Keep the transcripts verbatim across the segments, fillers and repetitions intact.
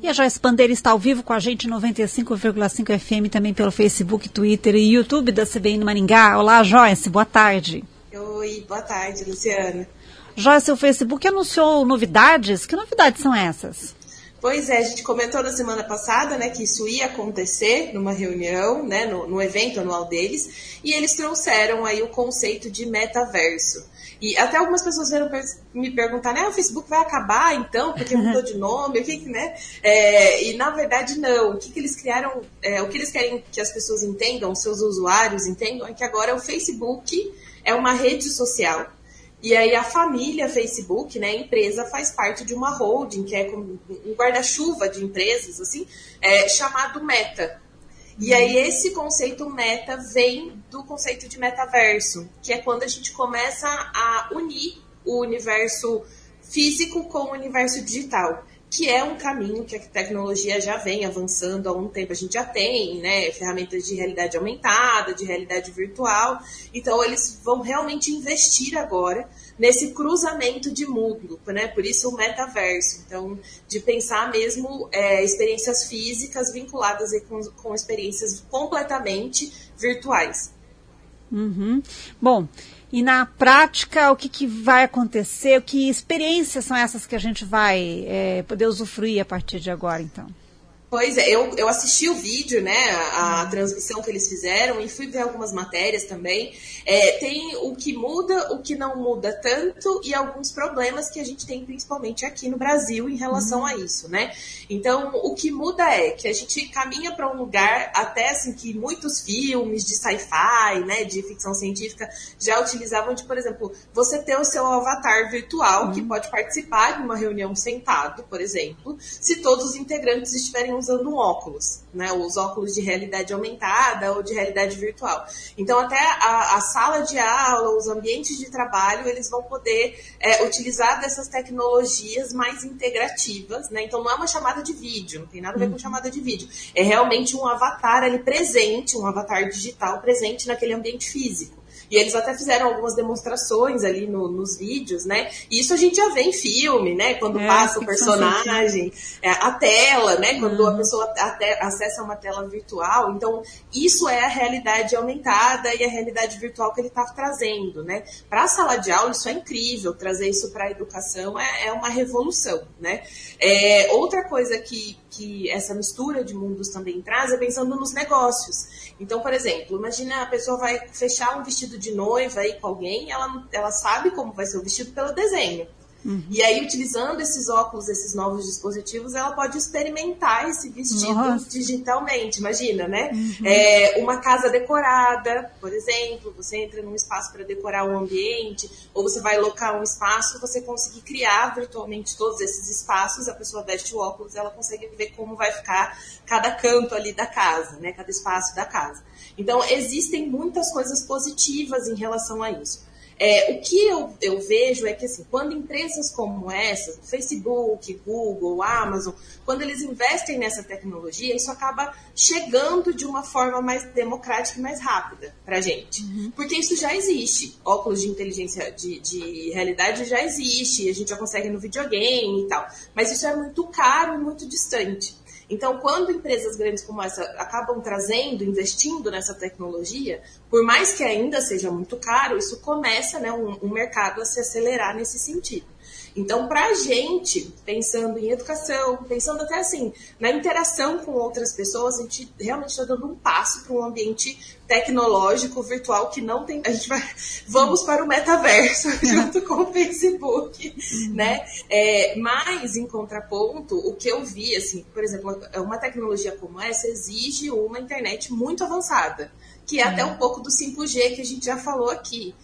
E a Joyce Bandeira está ao vivo com a gente, noventa e cinco vírgula cinco F M, também pelo Facebook, Twitter e YouTube da C B N Maringá. Olá, Joyce, boa tarde. Oi, boa tarde, Luciana. Joyce, o Facebook anunciou novidades? Que novidades são essas? Pois é, a gente comentou na semana passada, né, que isso ia acontecer numa reunião, né, no, no evento anual deles, e eles trouxeram aí o conceito de metaverso. E até algumas pessoas vieram me perguntar, né, o Facebook vai acabar então, porque mudou de nome, o que, né? É, e na verdade não, o que, que eles criaram, é, o que eles querem que as pessoas entendam, seus usuários entendam, é que agora o Facebook é uma rede social. E aí a família Facebook, né, a empresa, faz parte de uma holding, que é um guarda-chuva de empresas, assim, é, chamado Meta. E aí esse conceito meta vem do conceito de metaverso, que é quando a gente começa a unir o universo físico com o universo digital, que é um caminho que a tecnologia já vem avançando há um tempo. A gente já tem, né, ferramentas de realidade aumentada, de realidade virtual. Então eles vão realmente investir agora nesse cruzamento de mundo, né? Por isso o metaverso. Então, de pensar mesmo é, experiências físicas vinculadas aí com, com experiências completamente virtuais. Uhum. Bom, e na prática, o que, que vai acontecer? Que experiências são essas que a gente vai é, poder usufruir a partir de agora, então? Pois é, eu, eu assisti o vídeo, né, a, a transmissão que eles fizeram e fui ver algumas matérias também. É, tem o que muda, o que não muda tanto e alguns problemas que a gente tem principalmente aqui no Brasil em relação uhum. a isso, né? Então, o que muda é que a gente caminha para um lugar até assim que muitos filmes de sci-fi, né, de ficção científica já utilizavam de, por exemplo, você ter o seu avatar virtual uhum. que pode participar de uma reunião sentado, por exemplo, se todos os integrantes estiverem usando um óculos, né? Os óculos de realidade aumentada ou de realidade virtual. Então, até a, a sala de aula, os ambientes de trabalho, eles vão poder é, utilizar dessas tecnologias mais integrativas, né? Então, não é uma chamada de vídeo, não tem nada a ver com chamada de vídeo. É realmente um avatar ali presente, um avatar digital presente naquele ambiente físico. E eles até fizeram algumas demonstrações ali no, nos vídeos, né? E isso a gente já vê em filme, né? Quando é, passa o personagem, é, a tela, né? Quando uhum. a pessoa até acessa uma tela virtual. Então, isso é a realidade aumentada e a realidade virtual que ele está trazendo, né? Para a sala de aula, isso é incrível. Trazer isso para a educação é, é uma revolução, né? É, outra coisa que, que essa mistura de mundos também traz é pensando nos negócios. Então, por exemplo, imagina a pessoa vai fechar um vestido de noiva aí com alguém, ela, ela sabe como vai ser o vestido pelo desenho. Uhum. E aí, utilizando esses óculos, esses novos dispositivos, ela pode experimentar esse vestido Nossa. digitalmente, imagina, né? Uhum. É, uma casa decorada, por exemplo, você entra num espaço para decorar um ambiente, ou você vai locar um espaço, você conseguir criar virtualmente todos esses espaços, a pessoa veste o óculos, ela consegue ver como vai ficar cada canto ali da casa, né? Cada espaço da casa. Então, existem muitas coisas positivas em relação a isso. É, o que eu, eu vejo é que, assim, quando empresas como essa, Facebook, Google, Amazon, quando eles investem nessa tecnologia, isso acaba chegando de uma forma mais democrática e mais rápida pra gente. Uhum. Porque isso já existe. Óculos de inteligência de, de realidade já existe, a gente já consegue no videogame e tal. Mas isso é muito caro e muito distante. Então, quando empresas grandes como essa acabam trazendo, investindo nessa tecnologia, por mais que ainda seja muito caro, isso começa, né, um, um mercado a se acelerar nesse sentido. Então, para a gente, pensando em educação, pensando até assim, na interação com outras pessoas, a gente realmente está dando um passo para um ambiente tecnológico, virtual, que não tem... A gente vai... Vamos para o metaverso, junto com o Facebook, uhum. né? É, mas, em contraponto, o que eu vi, assim, por exemplo, uma tecnologia como essa exige uma internet muito avançada, que é uhum. até um pouco do cinco G que a gente já falou aqui.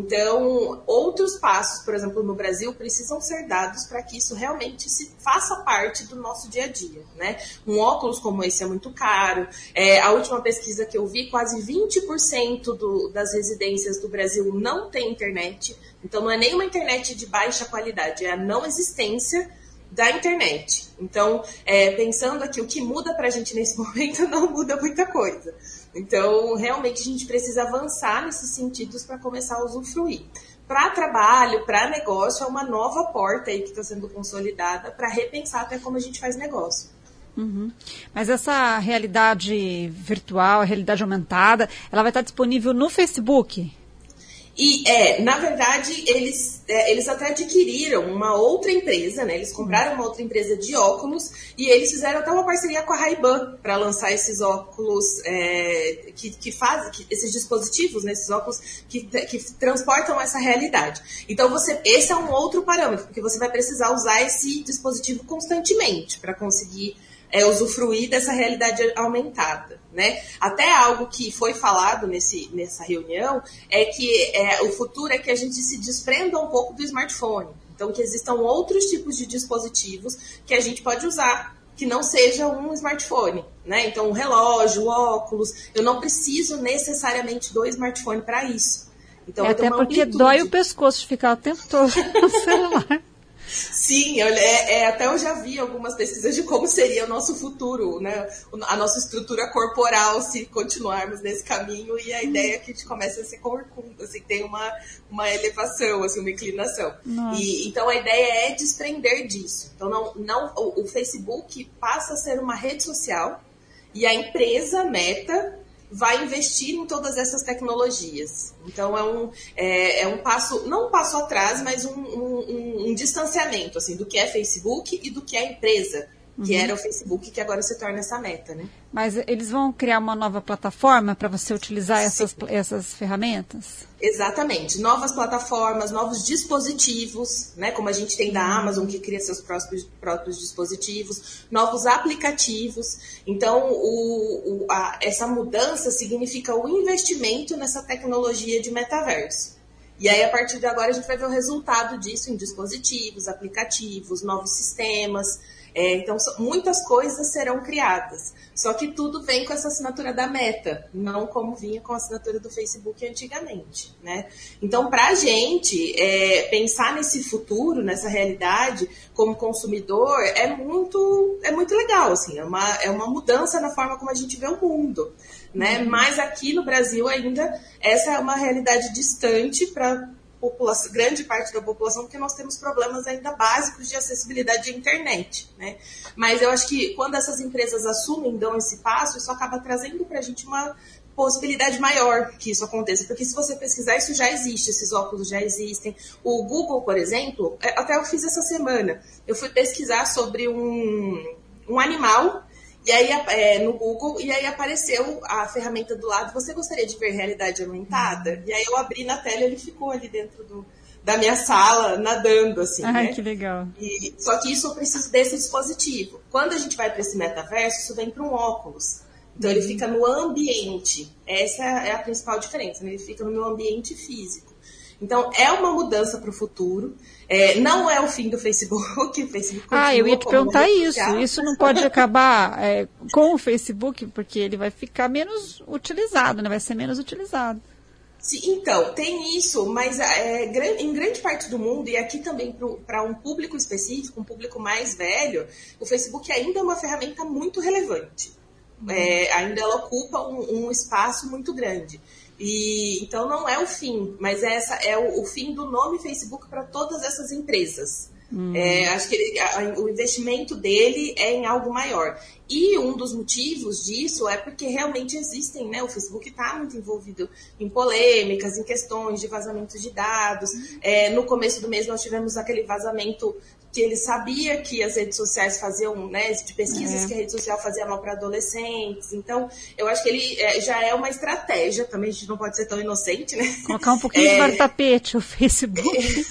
Então, outros passos, por exemplo, no Brasil, precisam ser dados para que isso realmente se faça parte do nosso dia a dia, né? Um óculos como esse é muito caro. É, a última pesquisa que eu vi, quase vinte por cento do, das residências do Brasil não tem internet. Então, não é nem uma internet de baixa qualidade, é a não existência da internet. Então, é, pensando aqui, o que muda para a gente nesse momento não muda muita coisa. Então, realmente, a gente precisa avançar nesses sentidos para começar a usufruir. Para trabalho, para negócio, é uma nova porta aí que está sendo consolidada para repensar até como a gente faz negócio. Uhum. Mas essa realidade virtual, a realidade aumentada, ela vai estar disponível no Facebook? E, é, na verdade, eles, é, eles até adquiriram uma outra empresa, né? Eles compraram uma outra empresa de óculos e eles fizeram até uma parceria com a Ray-Ban para lançar esses óculos é, que, que fazem, que, esses dispositivos, né? Esses óculos que, que transportam essa realidade. Então, você, esse é um outro parâmetro, porque você vai precisar usar esse dispositivo constantemente para conseguir É, usufruir dessa realidade aumentada, né? Até algo que foi falado nesse, nessa reunião é que é, o futuro é que a gente se desprenda um pouco do smartphone. Então, que existam outros tipos de dispositivos que a gente pode usar, que não seja um smartphone, né? Então, um relógio, óculos, eu não preciso necessariamente do smartphone para isso. Então, é, até porque amplitude. Dói o pescoço de ficar o tempo todo no celular. Sim, eu, é, é, até eu já vi algumas pesquisas de como seria o nosso futuro, né? A nossa estrutura corporal se continuarmos nesse caminho, e a ideia é que a gente comece a ser corcunda, assim, tem uma, uma elevação, assim, uma inclinação. E, então a ideia é desprender disso. Então não, não, o, o Facebook passa a ser uma rede social e a empresa Meta vai investir em todas essas tecnologias. Então, é um, é, é um passo, não um passo atrás, mas um, um, um distanciamento, assim, do que é Facebook e do que é a empresa, que uhum. era o Facebook, que agora se torna essa Meta, né? Mas eles vão criar uma nova plataforma para você utilizar essas, essas ferramentas? Exatamente. Novas plataformas, novos dispositivos, né? Como a gente tem da Amazon, que cria seus próprios, próprios dispositivos, novos aplicativos. Então, o, o, a, essa mudança significa o investimento nessa tecnologia de metaverso. E aí, a partir de agora, a gente vai ver o resultado disso em dispositivos, aplicativos, novos sistemas. É, então, muitas coisas serão criadas. Só que tudo vem com essa assinatura da Meta, não como vinha com a assinatura do Facebook antigamente, né? Então, para a gente é, pensar nesse futuro, nessa realidade, como consumidor, é muito, é muito legal, assim, é uma, é uma mudança na forma como a gente vê o mundo, né? Uhum. Mas aqui no Brasil ainda, essa é uma realidade distante para população, grande parte da população, porque nós temos problemas ainda básicos de acessibilidade à internet, né? Mas eu acho que quando essas empresas assumem, dão esse passo, isso acaba trazendo para a gente uma possibilidade maior que isso aconteça, porque se você pesquisar, isso já existe, esses óculos já existem. O Google, por exemplo, até eu fiz essa semana, eu fui pesquisar sobre um, um animal, e aí, é, no Google, e aí apareceu a ferramenta do lado, você gostaria de ver realidade aumentada? E aí eu abri na tela e ele ficou ali dentro do, da minha sala, nadando, assim, Ai, né? Que legal. E, só que isso eu preciso desse dispositivo. Quando a gente vai para esse metaverso, isso vem para um óculos. Então, ele fica no ambiente. Essa é a principal diferença, né? Ele fica no meu ambiente físico. Então, é uma mudança para o futuro. É, não é o fim do Facebook. O Facebook ah, eu ia te perguntar isso. Isso não pode acabar é, com o Facebook, porque ele vai ficar menos utilizado, né? Vai ser menos utilizado. Sim, então, tem isso, mas é, em grande parte do mundo, e aqui também para um público específico, um público mais velho, o Facebook ainda é uma ferramenta muito relevante. Uhum. É, ainda ela ocupa um, um espaço muito grande. E, então não é o fim, mas é, essa, é o, o fim do nome Facebook para todas essas empresas. Hum. É, acho que ele, a, o investimento dele é em algo maior. E um dos motivos disso é porque realmente existem, né? O Facebook está muito envolvido em polêmicas, em questões de vazamento de dados. Hum. É, no começo do mês nós tivemos aquele vazamento que ele sabia que as redes sociais faziam, né, de pesquisas é. que a rede social fazia mal para adolescentes. Então, eu acho que ele é, já é uma estratégia, também a gente não pode ser tão inocente, né? Colocar um pouquinho é... de tapete o Facebook,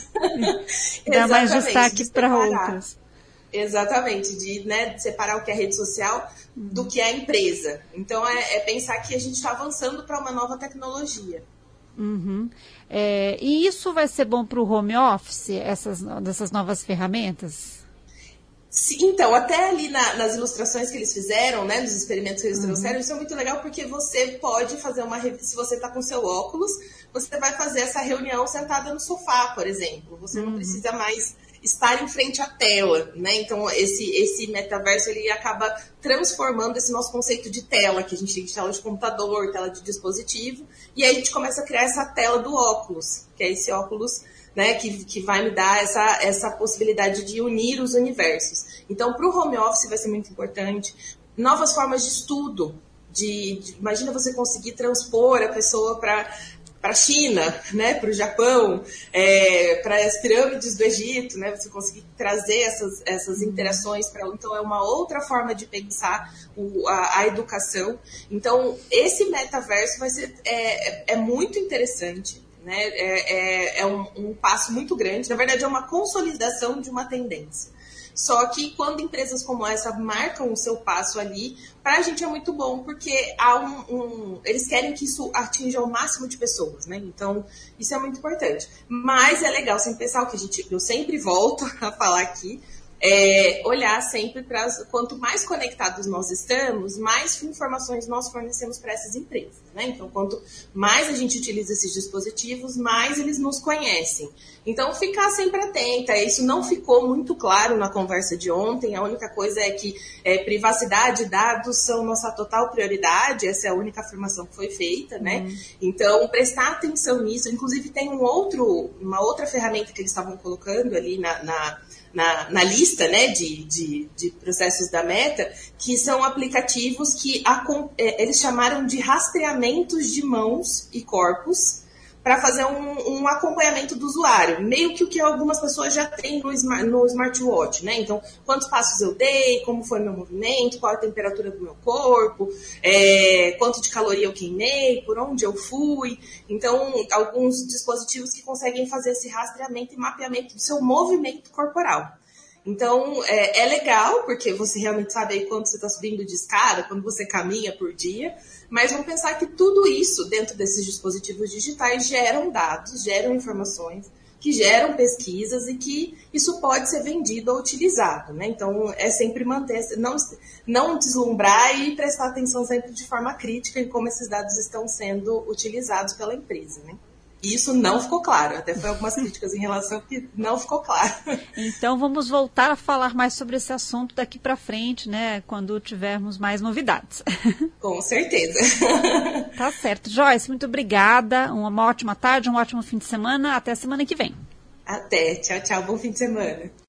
dar mais destaque para outras. Exatamente, de, né, de separar o que é rede social uhum. do que é a empresa. Então, é, é pensar que a gente está avançando para uma nova tecnologia. Uhum. É, e isso vai ser bom para o home office, essas, dessas novas ferramentas? Sim, então, até ali na, nas ilustrações que eles fizeram, né, nos experimentos que eles uhum. trouxeram, isso é muito legal porque você pode fazer uma, se você está com seu óculos, você vai fazer essa reunião sentada no sofá, por exemplo. Você não uhum. precisa mais estar em frente à tela, né? Então, esse, esse metaverso, ele acaba transformando esse nosso conceito de tela, que a gente tem de tela de computador, tela de dispositivo, e aí a gente começa a criar essa tela do óculos, que é esse óculos, né, que, que vai me dar essa, essa possibilidade de unir os universos. Então, para o home office vai ser muito importante. Novas formas de estudo. De, de, imagina você conseguir transpor a pessoa para para a China, né, para o Japão, é, para as pirâmides do Egito, né, você conseguir trazer essas, essas interações para. Então, é uma outra forma de pensar o, a, a educação. Então, esse metaverso vai ser, é, é muito interessante, né, é, é, é um, um passo muito grande. Na verdade, é uma consolidação de uma tendência. Só que quando empresas como essa marcam o seu passo ali, para a gente é muito bom, porque há um, um, eles querem que isso atinja o máximo de pessoas, né? Então, isso é muito importante. Mas é legal sempre pensar o que a gente, eu sempre volto a falar aqui, é, olhar sempre para quanto mais conectados nós estamos, mais informações nós fornecemos para essas empresas, né? Então, quanto mais a gente utiliza esses dispositivos, mais eles nos conhecem. Então, ficar sempre atenta. Isso não ficou muito claro na conversa de ontem. A única coisa é que é, privacidade e dados são nossa total prioridade. Essa é a única afirmação que foi feita, né? Uhum. Então, prestar atenção nisso. Inclusive, tem um outro, uma outra ferramenta que eles estavam colocando ali na... na Na, na lista, né, de, de, de processos da Meta, que são aplicativos que a, eles chamaram de rastreamentos de mãos e corpos para fazer um, um acompanhamento do usuário, meio que o que algumas pessoas já têm no, smart, no smartwatch, né? Então, quantos passos eu dei, como foi meu movimento, qual a temperatura do meu corpo, é, quanto de caloria eu queimei, por onde eu fui. Então, alguns dispositivos que conseguem fazer esse rastreamento e mapeamento do seu movimento corporal. Então, é, é legal, porque você realmente sabe aí quanto você está subindo de escada, quando você caminha por dia, mas vamos pensar que tudo isso, dentro desses dispositivos digitais, geram dados, geram informações, que geram pesquisas e que isso pode ser vendido ou utilizado, né? Então, é sempre manter, não, não deslumbrar e prestar atenção sempre de forma crítica em como esses dados estão sendo utilizados pela empresa, né? E isso não ficou claro, até foi algumas críticas em relação que não ficou claro. Então vamos voltar a falar mais sobre esse assunto daqui para frente, né, quando tivermos mais novidades. Com certeza. Tá certo. Joyce, muito obrigada, uma ótima tarde, um ótimo fim de semana, até a semana que vem. Até, tchau, tchau, bom fim de semana.